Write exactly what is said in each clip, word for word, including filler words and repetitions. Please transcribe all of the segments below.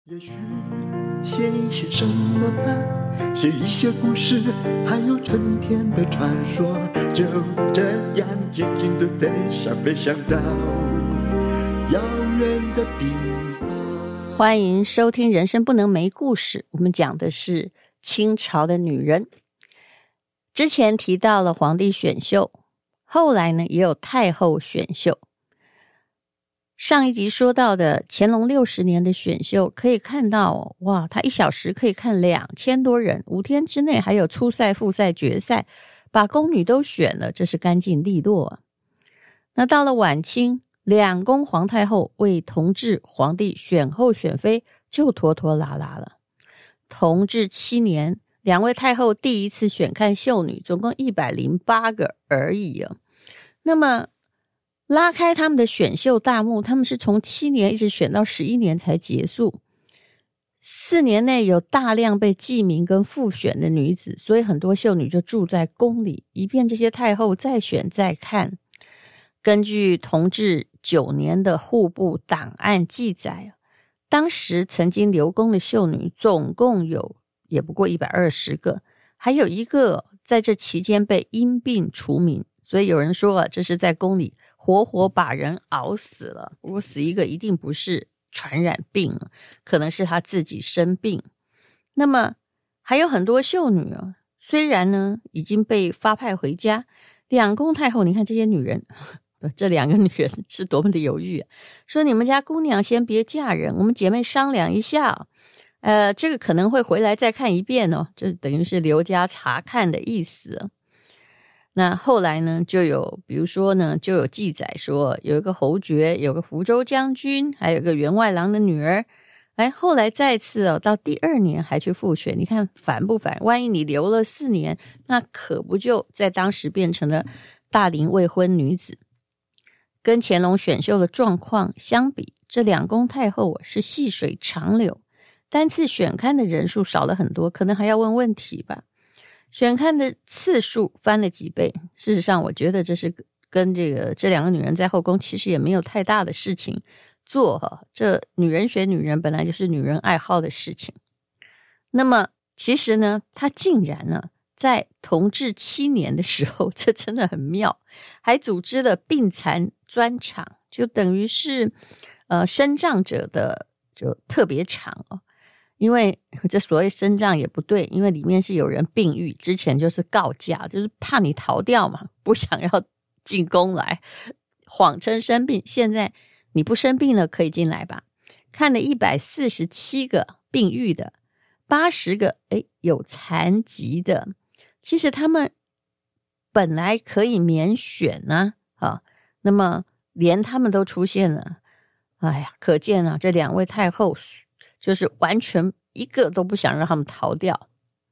也许写一些什么吧，写一些故事，还有春天的传说，就这样静静的飞翔，飞翔到遥远的地方。 欢迎收听人生不能没故事，我们讲的是清朝的女人。之前提到了皇帝选秀，后来呢也有太后选秀。上一集说到的乾隆六十年的选秀，可以看到哇，他一小时可以看两千多人，五天之内还有初赛、复赛、决赛，把宫女都选了，这是干净利落啊。那到了晚清，两宫皇太后为同治皇帝选后选妃就拖拖拉拉了。同治七年，两位太后第一次选看秀女，总共一百零八个而已啊。那么拉开他们的选秀大幕，他们是从七年一直选到十一年才结束。四年内有大量被记名跟复选的女子，所以很多秀女就住在宫里，以便这些太后再选再看。根据同治九年的户部档案记载，当时曾经留宫的秀女总共有也不过一百二十个，还有一个在这期间被因病除名，所以有人说啊，这是在宫里活活把人熬死了。不过死一个一定不是传染病，可能是他自己生病。那么还有很多秀女啊，虽然呢已经被发派回家，两宫太后，你看这些女人，这两个女人是多么的犹豫啊，说你们家姑娘先别嫁人，我们姐妹商量一下，呃，这个可能会回来再看一遍哦，这等于是留家查看的意思。那后来呢，就有比如说呢，就有记载说有一个侯爵，有个福州将军，还有一个员外郎的女儿，哎，后来再次哦，到第二年还去复选，你看烦不烦？万一你留了四年，那可不就在当时变成了大龄未婚女子。跟乾隆选秀的状况相比，这两宫太后是细水长流，单次选看的人数少了很多，可能还要问问题吧。选看的次数翻了几倍，事实上我觉得这是跟这个这两个女人在后宫其实也没有太大的事情做哈，这女人选女人本来就是女人爱好的事情。那么其实呢，她竟然呢在同治七年的时候，这真的很妙，还组织了病残专场，就等于是呃身障者的就特别场哦。因为这所谓身障也不对，因为里面是有人病愈，之前就是告假，就是怕你逃掉嘛，不想要进宫来，谎称生病，现在你不生病了可以进来吧。看了一百四十七个病愈的，八十个诶有残疾的，其实他们本来可以免选呢、啊啊、那么连他们都出现了，哎呀，可见啊，这两位太后就是完全一个都不想让他们逃掉。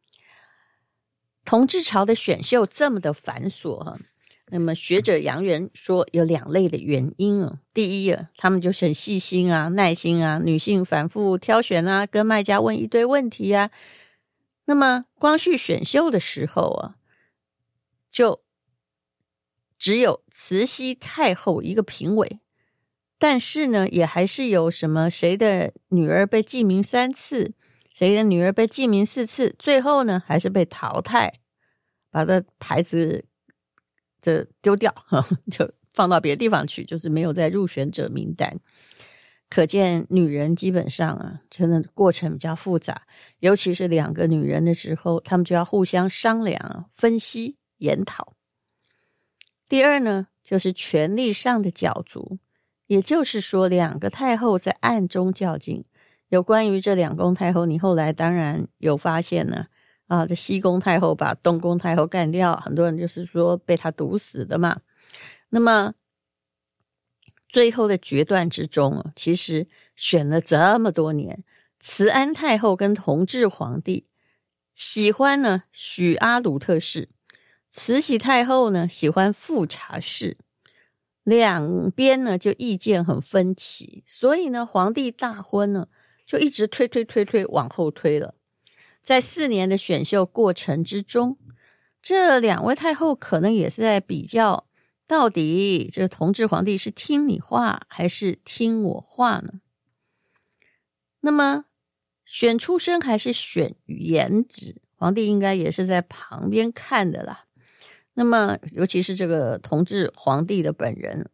同治朝的选秀这么的繁琐哈，那么学者杨元说有两类的原因啊。第一啊，他们就是很细心啊、耐心啊，女性反复挑选啊，跟卖家问一堆问题啊。那么光绪选秀的时候啊，就只有慈禧太后一个评委。但是呢，也还是有什么谁的女儿被记名三次，谁的女儿被记名四次，最后呢还是被淘汰，把这牌子这丢掉，就放到别的地方去，就是没有在入选者名单。可见女人基本上啊，真的过程比较复杂，尤其是两个女人的时候，她们就要互相商量、分析、研讨。第二呢，就是权力上的角逐。也就是说，两个太后在暗中较劲。有关于这两宫太后，你后来当然有发现呢，啊，这西宫太后把东宫太后干掉，很多人就是说被她毒死的嘛。那么最后的决断之中，其实选了这么多年，慈安太后跟同治皇帝喜欢呢许阿鲁特氏，慈禧太后呢喜欢富察氏。两边呢就意见很分歧，所以呢皇帝大婚呢就一直推推推推往后推了。在四年的选秀过程之中，这两位太后可能也是在比较到底这个同治皇帝是听你话还是听我话呢？那么选出身还是选颜值？皇帝应该也是在旁边看的啦。那么尤其是这个同治皇帝的本人，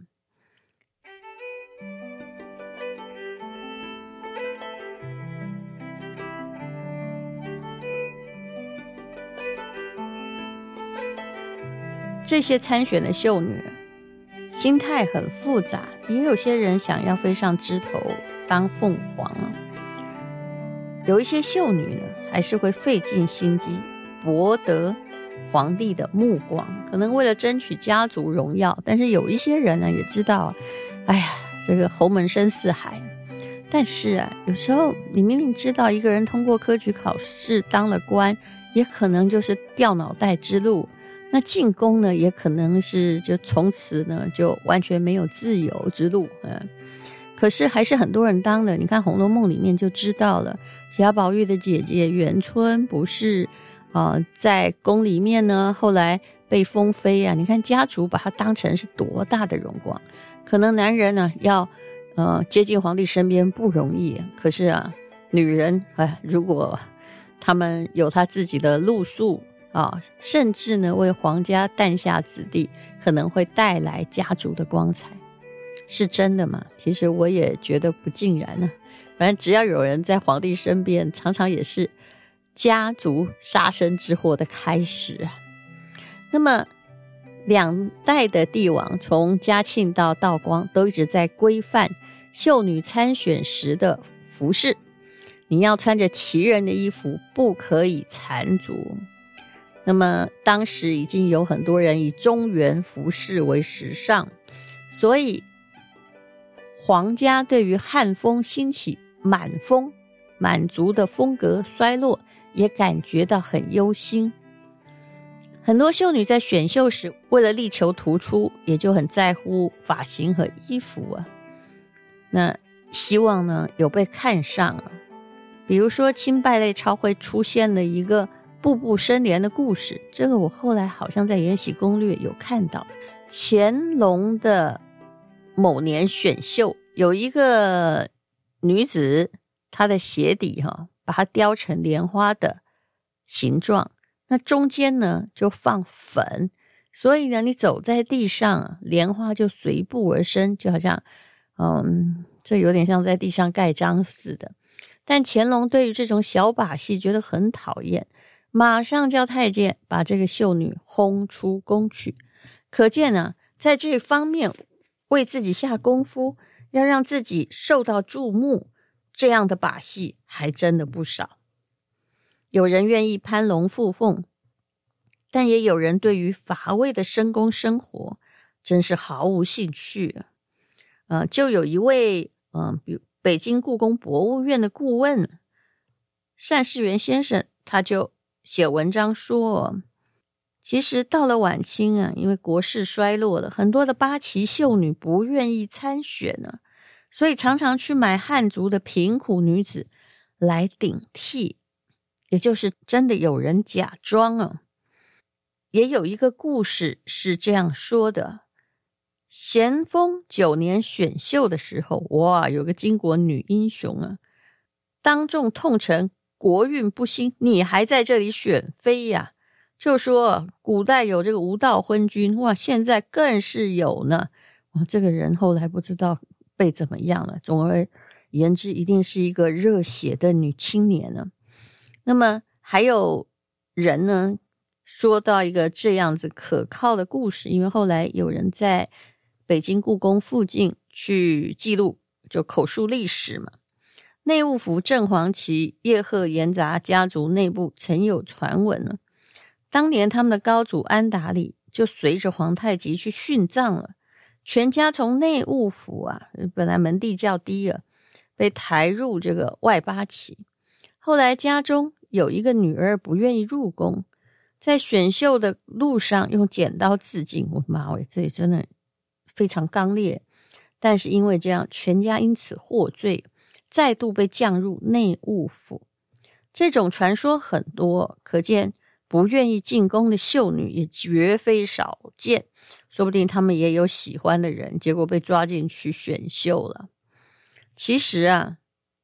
这些参选的秀女心态很复杂，也有些人想要飞上枝头当凤凰啊。有一些秀女呢，还是会费尽心机博得皇帝的目光，可能为了争取家族荣耀。但是有一些人呢，也知道，哎呀，这个侯门深似海。但是啊，有时候你明明知道一个人通过科举考试当了官，也可能就是掉脑袋之路。那进宫呢，也可能是就从此呢就完全没有自由之路。嗯，可是还是很多人当了。你看《红楼梦》里面就知道了，贾宝玉的姐姐元春不是呃，在宫里面呢，后来被封妃啊。你看家族把她当成是多大的荣光。可能男人呢要呃接近皇帝身边不容易，可是啊，女人哎，如果他们有她自己的路数啊，甚至呢为皇家诞下子弟，可能会带来家族的光彩。是真的吗？其实我也觉得不尽然啊。反正只要有人在皇帝身边，常常也是家族杀身之祸的开始啊。那么两代的帝王，从嘉庆到道光，都一直在规范秀女参选时的服饰。你要穿着旗人的衣服，不可以缠足。那么当时已经有很多人以中原服饰为时尚，所以皇家对于汉风兴起、满风满族的风格衰落也感觉到很忧心。很多秀女在选秀时，为了力求突出，也就很在乎发型和衣服啊。那希望呢有被看上啊。比如说清败类超会出现了一个步步生莲的故事，这个我后来好像在延禧攻略有看到。乾隆的某年选秀，有一个女子，她的鞋底哈，把它雕成莲花的形状，那中间呢就放粉，所以呢你走在地上，莲花就随步而生，就好像嗯，这有点像在地上盖章似的。但乾隆对于这种小把戏觉得很讨厌，马上叫太监把这个秀女轰出宫去。可见啊，在这方面为自己下功夫，要让自己受到注目，这样的把戏还真的不少。有人愿意攀龙附凤，但也有人对于乏味的深宫生活真是毫无兴趣啊。呃，就有一位嗯、呃，比如北京故宫博物院的顾问单士元先生，他就写文章说，其实到了晚清啊，因为国势衰落了，很多的八旗秀女不愿意参选呢、啊，所以常常去买汉族的贫苦女子来顶替，也就是真的有人假装啊。也有一个故事是这样说的，咸丰九年选秀的时候，哇，有个巾帼女英雄啊，当众痛陈国运不兴，你还在这里选妃呀、啊？就说古代有这个无道昏君，哇，现在更是有呢。哇，这个人后来不知道被怎么样了。总而言之，一定是一个热血的女青年呢。那么还有人呢，说到一个这样子可靠的故事，因为后来有人在北京故宫附近去记录，就口述历史嘛。内务府正黄旗叶赫延杂家族内部曾有传闻呢，当年他们的高祖安达里就随着皇太极去殉葬了，全家从内务府啊，本来门第较低啊，被抬入这个外八旗。后来家中有一个女儿不愿意入宫，在选秀的路上用剪刀自尽，我妈喂，这里真的非常刚烈。但是因为这样，全家因此获罪，再度被降入内务府。这种传说很多，可见不愿意进宫的秀女也绝非少见，说不定他们也有喜欢的人，结果被抓进去选秀了。其实啊，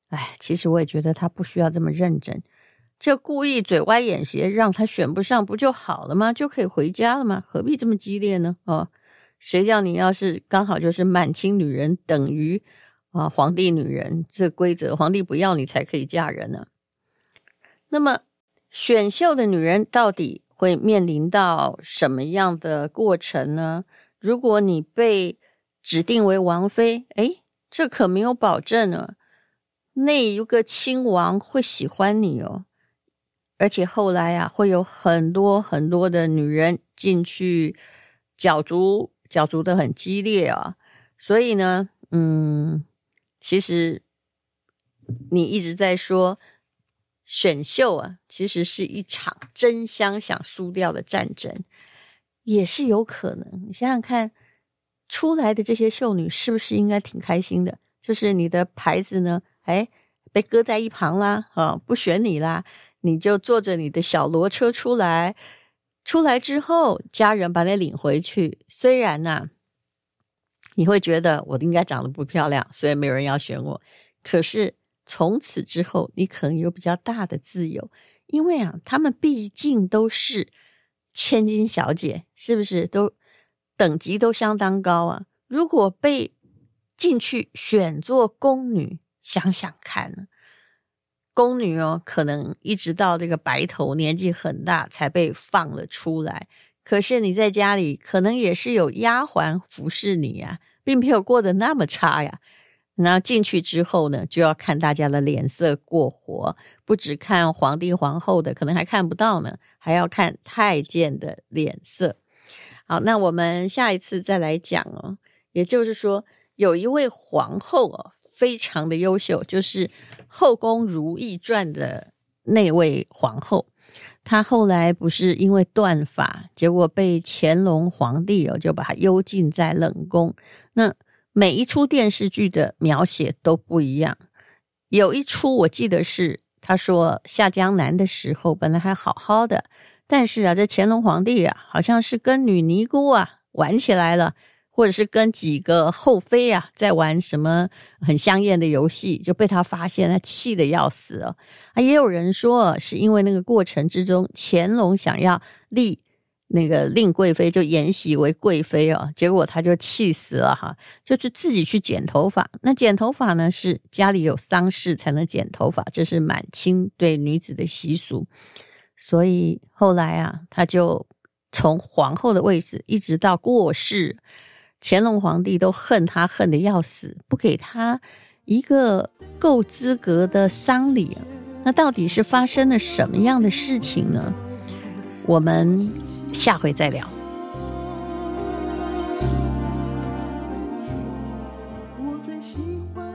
哎，其实我也觉得他不需要这么认真，就故意嘴歪眼斜让他选不上不就好了吗？就可以回家了吗？何必这么激烈呢？哦，谁叫你要是刚好就是满清女人等于啊皇帝女人，这规则皇帝不要你才可以嫁人呢。那么选秀的女人到底会面临到什么样的过程呢？如果你被指定为王妃，诶，这可没有保证呢，那一个亲王会喜欢你哦。而且后来啊，会有很多很多的女人进去角逐，角逐得很激烈啊。所以呢，嗯，其实你一直在说选秀啊，其实是一场争相想输掉的战争，也是有可能。你想想看，出来的这些秀女是不是应该挺开心的？就是你的牌子呢，哎，被搁在一旁啦，哦，不选你啦，你就坐着你的小骡车出来，出来之后家人把你领回去。虽然啊，你会觉得我应该长得不漂亮，所以没有人要选我，可是从此之后你可能有比较大的自由，因为啊，他们毕竟都是千金小姐，是不是都等级都相当高啊？如果被进去选做宫女，想想看呢，宫女哦，可能一直到这个白头年纪很大才被放了出来，可是你在家里可能也是有丫鬟服侍你啊，并没有过得那么差呀。那进去之后呢，就要看大家的脸色过活，不只看皇帝皇后的，可能还看不到呢，还要看太监的脸色。好，那我们下一次再来讲哦。也就是说，有一位皇后哦，非常的优秀，就是《后宫如懿传》的那位皇后。她后来不是因为断发，结果被乾隆皇帝哦就把她幽禁在冷宫。那每一出电视剧的描写都不一样，有一出我记得是他说下江南的时候本来还好好的，但是啊，这乾隆皇帝啊好像是跟女尼姑啊玩起来了，或者是跟几个后妃啊在玩什么很香艳的游戏，就被他发现，他气得要死哦。啊，也有人说是因为那个过程之中，乾隆想要立那个令贵妃，就延禧为贵妃哦，结果他就气死了哈，就是自己去剪头发。那剪头发呢，是家里有丧事才能剪头发，这是满清对女子的习俗。所以后来啊，他就从皇后的位置一直到过世，乾隆皇帝都恨他恨得要死，不给他一个够资格的丧礼。那到底是发生了什么样的事情呢？我们下回再聊。 我最喜欢